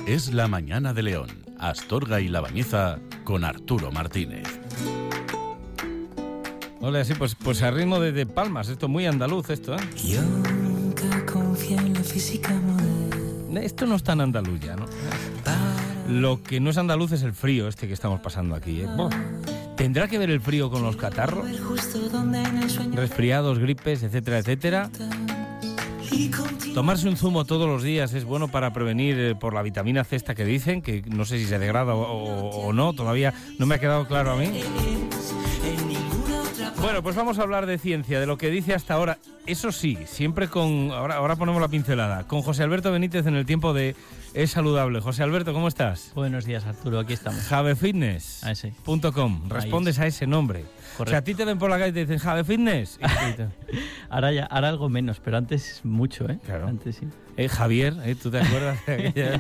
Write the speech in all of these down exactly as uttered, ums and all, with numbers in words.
Es la mañana de León, Astorga y La Bañeza con Arturo Martínez. Hola, sí, pues, pues a ritmo de, de palmas, esto muy andaluz esto, ¿eh? Yo nunca confié en la física moderna. Esto no es tan andaluz ya, ¿no? Lo que no es andaluz es el frío este que estamos pasando aquí, ¿eh? Buah. ¿Tendrá que ver el frío con los catarros? Resfriados, gripes, etcétera, etcétera. Tomarse un zumo todos los días es bueno para prevenir eh, por la vitamina C esta que dicen, que no sé si se degrada o, o, o no, todavía no me ha quedado claro a mí. Bueno, pues vamos a hablar de ciencia, de lo que dice hasta ahora. Eso sí, siempre con... Ahora, ahora ponemos la pincelada. Con José Alberto Benítez en el tiempo de Es Saludable. José Alberto, ¿cómo estás? Buenos días, Arturo, aquí estamos. javefitness punto com. Respondes a ese nombre. Correcto. O sea, a ti te ven por la calle y te dicen Javefitness. ahora ya, ahora algo menos, pero antes mucho, ¿eh? Claro. Antes sí. Eh, Javier, ¿eh? ¿Tú te acuerdas de aquella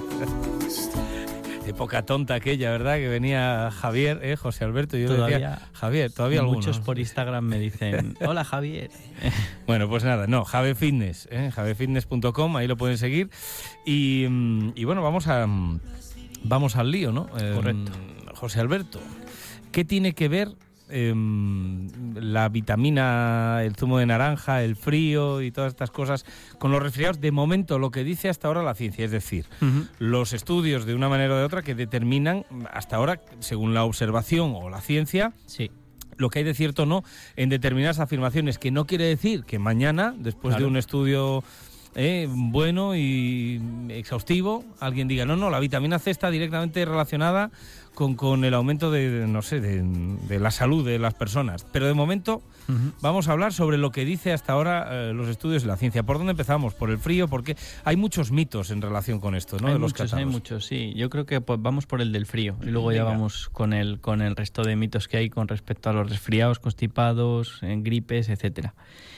época tonta aquella, ¿verdad? Que venía Javier, ¿eh? José Alberto, y yo todavía, decía Javier, todavía algunos. Muchos por Instagram me dicen, hola Javier. Bueno, pues nada, no, Javefitness, ¿eh? javefitness punto com, ahí lo pueden seguir. Y, y bueno, vamos a vamos al lío, ¿no? Correcto. Eh, José Alberto, ¿qué tiene que ver eh, la vitamina, el zumo de naranja, el frío y todas estas cosas con los resfriados? De momento, lo que dice hasta ahora la ciencia, es decir, uh-huh. los estudios de una manera o de otra que determinan hasta ahora, según la observación o la ciencia, sí. lo que hay de cierto o no en determinadas afirmaciones, que no quiere decir que mañana, después claro. de un estudio eh, bueno y exhaustivo, alguien diga, no, no, la vitamina C está directamente relacionada con, con el aumento de, no sé, de, de la salud de las personas. Pero de momento uh-huh. vamos a hablar sobre lo que dice hasta ahora eh, los estudios de la ciencia. ¿Por dónde empezamos? ¿Por el frío? Porque hay muchos mitos en relación con esto, ¿no? Hay de los muchos, catarros. hay muchos, sí. Yo creo que pues, vamos por el del frío y luego Venga. ya vamos con el, con el resto de mitos que hay con respecto a los resfriados, constipados, en gripes, etcétera.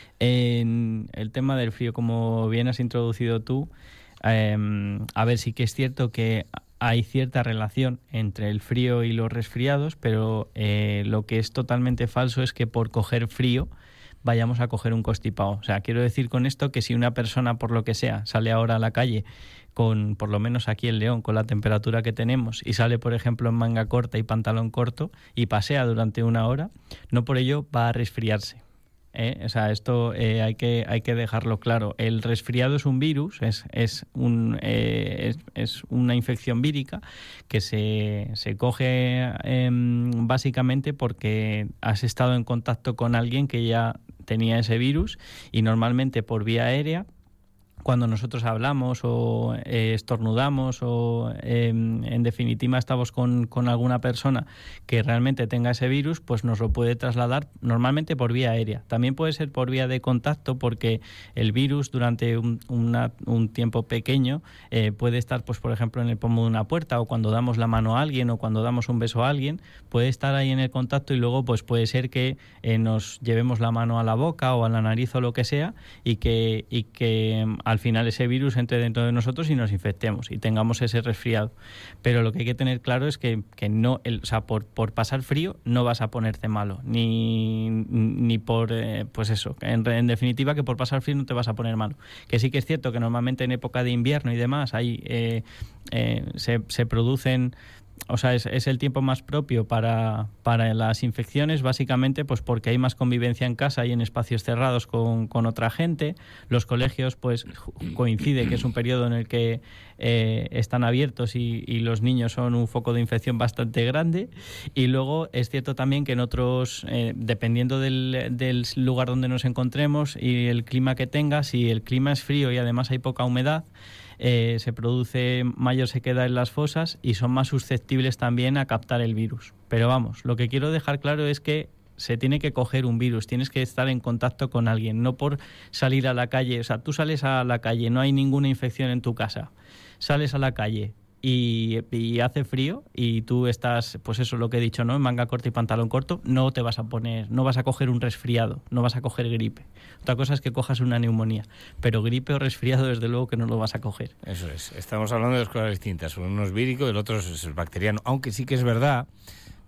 En el tema del frío, como bien has introducido tú, eh, a ver, sí que es cierto que hay cierta relación entre el frío y los resfriados, pero eh, lo que es totalmente falso es que por coger frío vayamos a coger un constipado. O sea, quiero decir con esto que si una persona, por lo que sea, sale ahora a la calle con, por lo menos aquí en León, con la temperatura que tenemos, y sale, por ejemplo, en manga corta y pantalón corto y pasea durante una hora, no por ello va a resfriarse. Eh, o sea, esto eh, hay que hay que dejarlo claro. El resfriado es un virus, es es un eh, es, es una infección vírica que se se coge eh, básicamente porque has estado en contacto con alguien que ya tenía ese virus, y normalmente por vía aérea. Cuando nosotros hablamos o eh, estornudamos o eh, en definitiva estamos con, con alguna persona que realmente tenga ese virus, pues nos lo puede trasladar normalmente por vía aérea. También puede ser por vía de contacto, porque el virus durante un, una, un tiempo pequeño eh, puede estar, pues por ejemplo, en el pomo de una puerta, o cuando damos la mano a alguien o cuando damos un beso a alguien, puede estar ahí en el contacto y luego pues puede ser que eh, nos llevemos la mano a la boca o a la nariz o lo que sea, y que, y que al final ese virus entre dentro de nosotros y nos infectemos y tengamos ese resfriado. Pero lo que hay que tener claro es que, que no, el, o sea, por, por pasar frío no vas a ponerte malo, ni, ni por, eh, pues eso, en, en definitiva que por pasar frío no te vas a poner malo. Que sí que es cierto que normalmente en época de invierno y demás hay, eh, eh, se, se producen... O sea, es, es el tiempo más propio para, para las infecciones, básicamente pues porque hay más convivencia en casa y en espacios cerrados con, con otra gente. Los colegios pues coincide que es un periodo en el que eh, están abiertos y, y los niños son un foco de infección bastante grande. Y luego es cierto también que en otros, eh, dependiendo del, del lugar donde nos encontremos y el clima que tenga, si el clima es frío y además hay poca humedad, Eh, se produce mayor sequedad en las fosas y son más susceptibles también a captar el virus. Pero vamos, lo que quiero dejar claro es que se tiene que coger un virus, tienes que estar en contacto con alguien, no por salir a la calle. O sea, tú sales a la calle, no hay ninguna infección en tu casa, sales a la calle y, y hace frío y tú estás, pues eso, lo que he dicho, ¿no? En manga corta y pantalón corto, no te vas a poner, no vas a coger un resfriado, no vas a coger gripe. Otra cosa es que cojas una neumonía, pero gripe o resfriado desde luego que no lo vas a coger. Eso es, estamos hablando de dos cosas distintas, uno es vírico y el otro es el bacteriano, aunque sí que es verdad,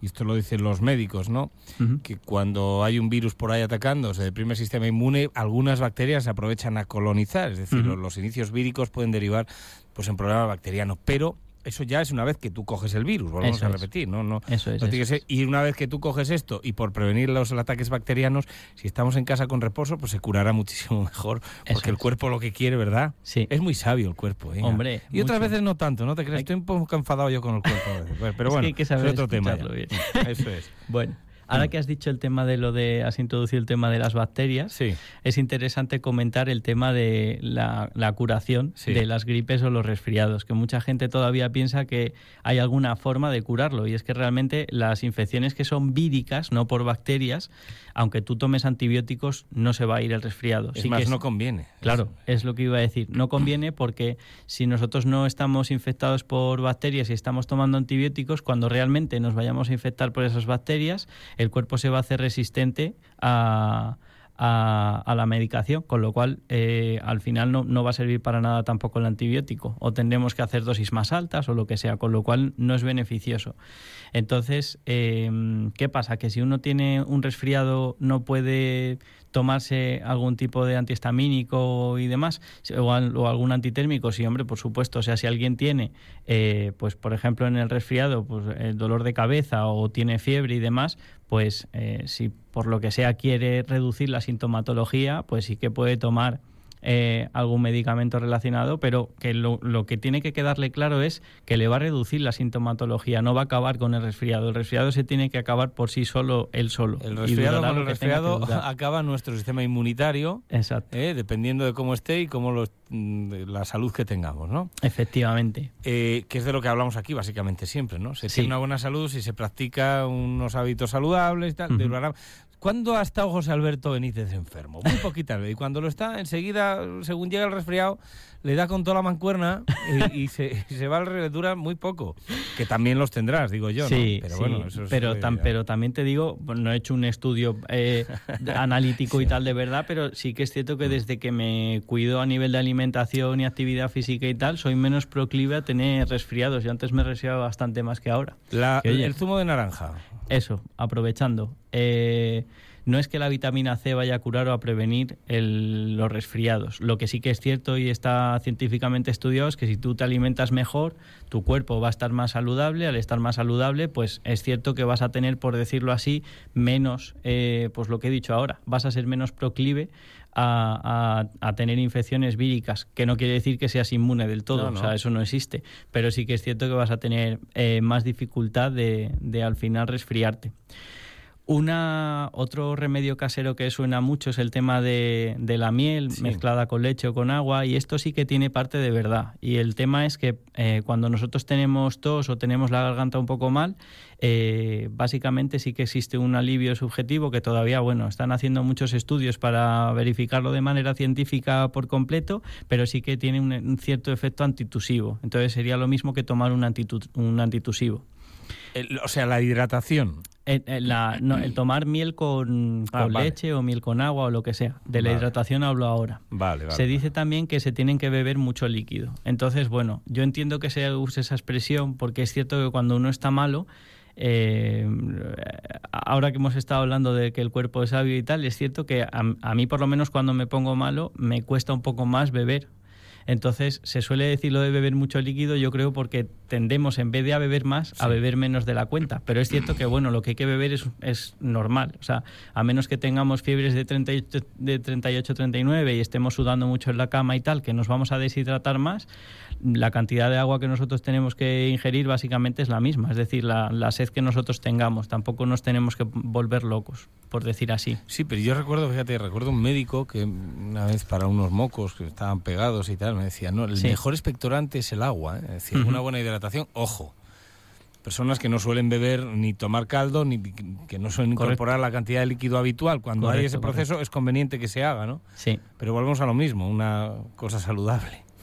y esto lo dicen los médicos, ¿no? Uh-huh. Que cuando hay un virus por ahí atacando, se deprime el sistema inmune, algunas bacterias se aprovechan a colonizar, es decir, uh-huh. los, los inicios víricos pueden derivar pues en problemas bacterianos, pero eso ya es una vez que tú coges el virus, volvemos eso a repetir, es. ¿no? no eso es. No tiene eso que ser, y una vez que tú coges esto, y por prevenir los ataques bacterianos, si estamos en casa con reposo, pues se curará muchísimo mejor, porque eso el cuerpo lo que quiere, ¿verdad? Sí. Es muy sabio el cuerpo, ¿eh? Hombre. Y otras mucho. veces no tanto, ¿no te crees? Hay... Estoy un poco enfadado yo con el cuerpo. Pero bueno, es que hay que saber es otro tema. Bien. Eso es. Bueno. Ahora que has dicho el tema de lo de, has introducido el tema de las bacterias, sí. es interesante comentar el tema de la, la curación sí. de las gripes o los resfriados, que mucha gente todavía piensa que hay alguna forma de curarlo, y es que realmente las infecciones que son víricas, no por bacterias, aunque tú tomes antibióticos, no se va a ir el resfriado. Es sí más, que es, no conviene. Claro, es lo que iba a decir. No conviene porque si nosotros no estamos infectados por bacterias y estamos tomando antibióticos, cuando realmente nos vayamos a infectar por esas bacterias, el cuerpo se va a hacer resistente a, a, a la medicación, con lo cual eh, al final no, no va a servir para nada tampoco el antibiótico, o tendremos que hacer dosis más altas o lo que sea, con lo cual no es beneficioso. Entonces, eh, ¿qué pasa? Que si uno tiene un resfriado no puede tomarse algún tipo de antihistamínico y demás, o, o algún antitérmico. Sí, hombre, por supuesto. O sea, si alguien tiene, eh, pues por ejemplo, en el resfriado, pues el dolor de cabeza o tiene fiebre y demás, pues eh, si por lo que sea quiere reducir la sintomatología, pues sí que puede tomar Eh, algún medicamento relacionado, pero que lo, lo que tiene que quedarle claro es que le va a reducir la sintomatología, no va a acabar con el resfriado. El resfriado se tiene que acabar por sí solo, él solo. El resfriado, con el resfriado acaba nuestro sistema inmunitario, exacto, eh, dependiendo de cómo esté y cómo los, de la salud que tengamos, ¿no? Efectivamente. Eh, que es de lo que hablamos aquí básicamente siempre, ¿no? Se sí. tiene una buena salud si se practica unos hábitos saludables y tal. Uh-huh. De ¿Cuándo ha estado José Alberto Benítez enfermo? Muy poquitas veces. Y cuando lo está, enseguida, según llega el resfriado, le da con toda la mancuerna y, y se, se va al dura muy poco. Que también los tendrás, digo yo, sí, ¿no? Pero sí, bueno, eso es, pero, eh, tan, pero también te digo, no he hecho un estudio eh, analítico sí. y tal de verdad, pero sí que es cierto que desde que me cuido a nivel de alimentación y actividad física y tal, soy menos proclive a tener resfriados. Yo antes me resfriaba bastante más que ahora. La, que, oye, el zumo de naranja. Eso, aprovechando. Eh, no es que la vitamina C vaya a curar o a prevenir el, los resfriados. Lo que sí que es cierto y está científicamente estudiado es que si tú te alimentas mejor, tu cuerpo va a estar más saludable. Al estar más saludable, pues es cierto que vas a tener, por decirlo así, menos, eh, pues lo que he dicho ahora, vas a ser menos proclive a, a, a tener infecciones víricas, que no quiere decir que seas inmune del todo, no, no. O sea, eso no existe. Pero sí que es cierto que vas a tener eh, más dificultad de, de al final resfriarte. Una, otro remedio casero que suena mucho es el tema de, de la miel sí. mezclada con leche o con agua, y esto sí que tiene parte de verdad. Y el tema es que eh, cuando nosotros tenemos tos o tenemos la garganta un poco mal, eh, básicamente sí que existe un alivio subjetivo que todavía, bueno, están haciendo muchos estudios para verificarlo de manera científica por completo, pero sí que tiene un, un cierto efecto antitusivo. Entonces sería lo mismo que tomar un, antitu, un antitusivo. El, o sea, la hidratación. El, el, la, no, el tomar miel con, con ah, vale. leche o miel con agua o lo que sea. De la vale. hidratación hablo ahora. Vale, vale, se dice vale. también que se tienen que beber mucho líquido. Entonces, bueno, yo entiendo que se use esa expresión porque es cierto que cuando uno está malo, eh, ahora que hemos estado hablando de que el cuerpo es sabio y tal, es cierto que a, a mí por lo menos cuando me pongo malo me cuesta un poco más beber. Entonces, se suele decir lo de beber mucho líquido, yo creo, porque tendemos, en vez de a beber más, sí. a beber menos de la cuenta. Pero es cierto que, bueno, lo que hay que beber es, es normal. O sea, a menos que tengamos fiebres de treinta y ocho, de treinta y ocho, treinta y nueve y estemos sudando mucho en la cama y tal, que nos vamos a deshidratar más, la cantidad de agua que nosotros tenemos que ingerir básicamente es la misma. Es decir, la, la sed que nosotros tengamos. Tampoco nos tenemos que volver locos, por decir así. Sí, pero yo recuerdo, fíjate, recuerdo un médico que una vez para unos mocos que estaban pegados y tal, me decía, no, el sí. mejor expectorante es el agua, ¿eh? Es decir, uh-huh. una buena hidratación, ojo, personas que no suelen beber ni tomar caldo, ni que no suelen correcto. Incorporar la cantidad de líquido habitual, cuando correcto, hay ese proceso correcto. Es conveniente que se haga, ¿no? Sí. Pero volvemos a lo mismo, una cosa saludable.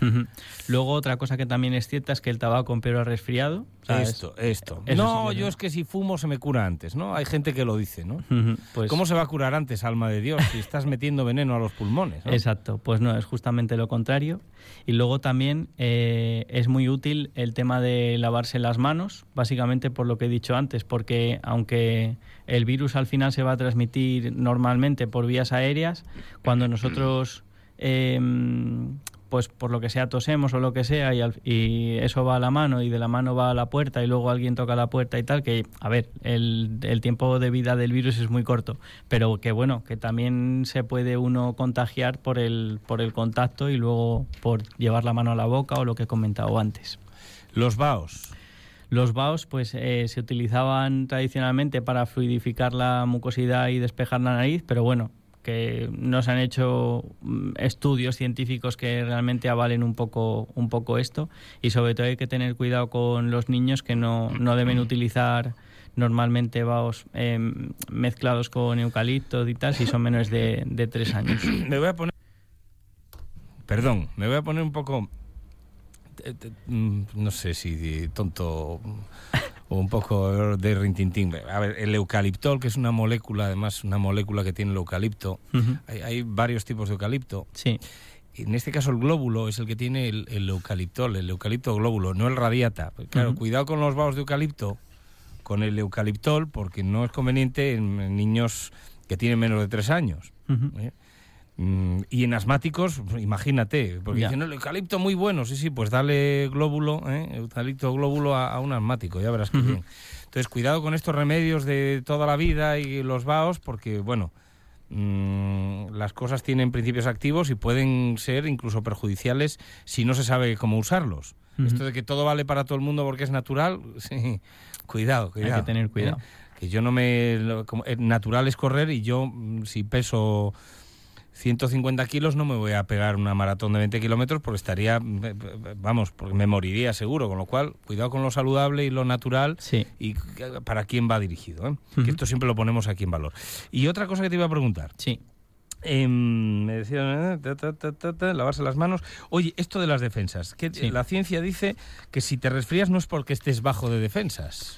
Uh-huh. Luego otra cosa que también es cierta es que el tabaco empeora el resfriado. O sea, esto, es, esto. eso No, sí que yo no. es que si fumo se me cura antes, ¿no? Hay gente que lo dice, ¿no? Uh-huh. Pues, ¿Cómo se va a curar antes, alma de Dios, si estás metiendo veneno a los pulmones, ¿no? Exacto, pues no, es justamente lo contrario. Y luego también eh, es muy útil el tema de lavarse las manos, básicamente por lo que he dicho antes, porque aunque el virus al final se va a transmitir normalmente por vías aéreas, cuando nosotros, eh, pues por lo que sea, tosemos o lo que sea, y, al, y eso va a la mano y de la mano va a la puerta y luego alguien toca la puerta y tal, que, a ver, el, el tiempo de vida del virus es muy corto, pero que bueno, que también se puede uno contagiar por el, por el contacto y luego por llevar la mano a la boca o lo que he comentado antes. Los vaos. Los vaos pues eh, se utilizaban tradicionalmente para fluidificar la mucosidad y despejar la nariz, pero bueno, que no se han hecho estudios científicos que realmente avalen un poco, un poco esto, y sobre todo hay que tener cuidado con los niños que no, no deben utilizar normalmente vaos eh, mezclados con eucalipto y tal si son menores de, de tres años. Me voy a poner... Perdón, me voy a poner un poco... no sé si tonto o un poco de rintintín. A ver, el eucaliptol, que es una molécula, además una molécula que tiene el eucalipto, uh-huh. hay, hay varios tipos de eucalipto. Sí. En este caso el glóbulo es el que tiene el, el eucaliptol, el eucalipto glóbulo, no el radiata. Claro, uh-huh. cuidado con los vaos de eucalipto, con el eucaliptol, porque no es conveniente en, en niños que tienen menos de tres años. Uh-huh. ¿eh? Y en asmáticos, imagínate, porque ya. dicen, el eucalipto muy bueno, sí, sí, pues dale glóbulo, ¿eh? eucalipto glóbulo a, a un asmático, ya verás que uh-huh. bien. Entonces, cuidado con estos remedios de toda la vida y los vaos, porque, bueno, mmm, las cosas tienen principios activos y pueden ser incluso perjudiciales si no se sabe cómo usarlos. Uh-huh. Esto de que todo vale para todo el mundo porque es natural, sí, cuidado, cuidado. Hay que tener cuidado. ¿eh? Que yo no me... Como, eh, natural es correr y yo, si peso ciento cincuenta kilos, no me voy a pegar una maratón de veinte kilómetros porque estaría, vamos, porque me moriría seguro, con lo cual, cuidado con lo saludable y lo natural sí. y para quién va dirigido, ¿eh? Uh-huh. Que esto siempre lo ponemos aquí en valor. Y otra cosa que te iba a preguntar. Sí. Eh, me decían, eh, ta, ta, ta, ta, ta, lavarse las manos. Oye, esto de las defensas, que sí. la ciencia dice que si te resfrías no es porque estés bajo de defensas.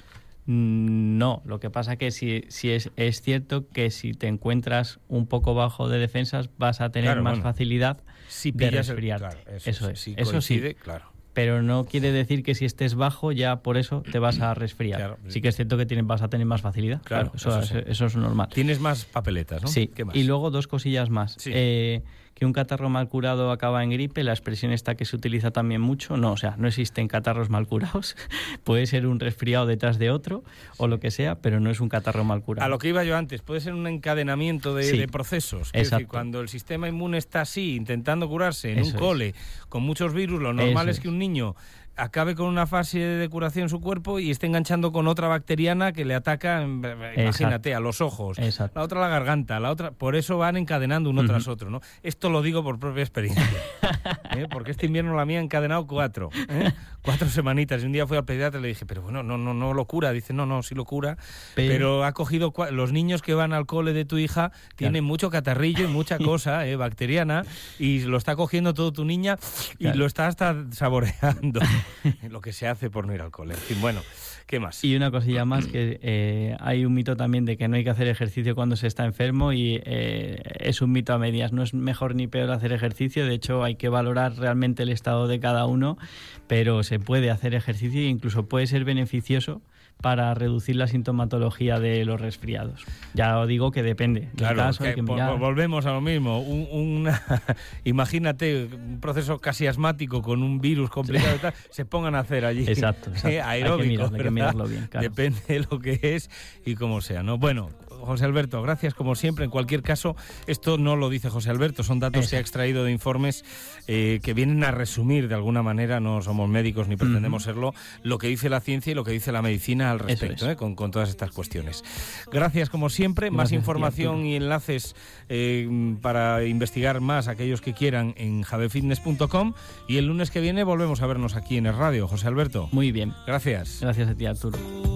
No, lo que pasa que si, si es, es cierto que si te encuentras un poco bajo de defensas vas a tener claro, más bueno, facilidad si de resfriarte. El, claro, eso, eso sí, es, si eso coincide, sí. Claro. Pero no quiere decir que si estés bajo ya por eso te vas a resfriar. Claro. Sí que es cierto que tienes, vas a tener más facilidad. Claro, claro eso, eso, sí. eso es normal. Tienes más papeletas, ¿no? Sí. ¿Qué más? Y luego dos cosillas más. Sí. Eh, que un catarro mal curado acaba en gripe, la expresión esta que se utiliza también mucho, no, o sea, no existen catarros mal curados, puede ser un resfriado detrás de otro o lo que sea, pero no es un catarro mal curado. A lo que iba yo antes, puede ser un encadenamiento de, sí. de procesos. Exacto. Es decir, cuando el sistema inmune está así, intentando curarse en Eso un cole, es. con muchos virus, lo normal Eso es que es. un niño acabe con una fase de curación en su cuerpo y esté enganchando con otra bacteriana que le ataca, imagínate, Exacto. a los ojos, Exacto. la otra a la garganta, la otra, por eso van encadenando uno uh-huh. tras otro, ¿no? Esto lo digo por propia experiencia, ¿eh? Porque este invierno la mía ha encadenado cuatro, ¿eh? cuatro semanitas, y un día fui al pediatra y le dije, pero bueno, no, no, no lo cura, dice, no, no, sí lo cura, pero, pero ha cogido, cua- los niños que van al cole de tu hija tienen claro. mucho catarrillo y mucha cosa eh, bacteriana, y lo está cogiendo todo tu niña y claro. lo está hasta saboreando, lo que se hace por no ir al cole. En fin, bueno, ¿qué más? Y una cosilla más, que eh, hay un mito también de que no hay que hacer ejercicio cuando se está enfermo, y eh, es un mito a medias. No es mejor ni peor hacer ejercicio, de hecho hay que valorar realmente el estado de cada uno, pero se puede hacer ejercicio e incluso puede ser beneficioso para reducir la sintomatología de los resfriados. Ya os digo que depende. Claro, caso, que hay que po- volvemos a lo mismo. Un, una, imagínate un proceso casi asmático con un virus complicado y tal, se pongan a hacer allí. Exacto, exacto. Eh, aeróbico, hay que mirarlo, ¿verdad? hay que mirarlo bien, claro. Depende de lo que es y cómo sea, ¿no? Bueno, José Alberto, gracias como siempre. En cualquier caso, esto no lo dice José Alberto, son datos Exacto. que ha extraído de informes eh, que vienen a resumir de alguna manera, no somos médicos ni pretendemos uh-huh. serlo, lo que dice la ciencia y lo que dice la medicina al respecto, es. eh, con, con todas estas cuestiones. Gracias como siempre. Gracias, más información y enlaces eh, para investigar más aquellos que quieran en javefitness punto com, y el lunes que viene volvemos a vernos aquí en el radio. José Alberto. Muy bien. Gracias. Gracias a ti, Arturo.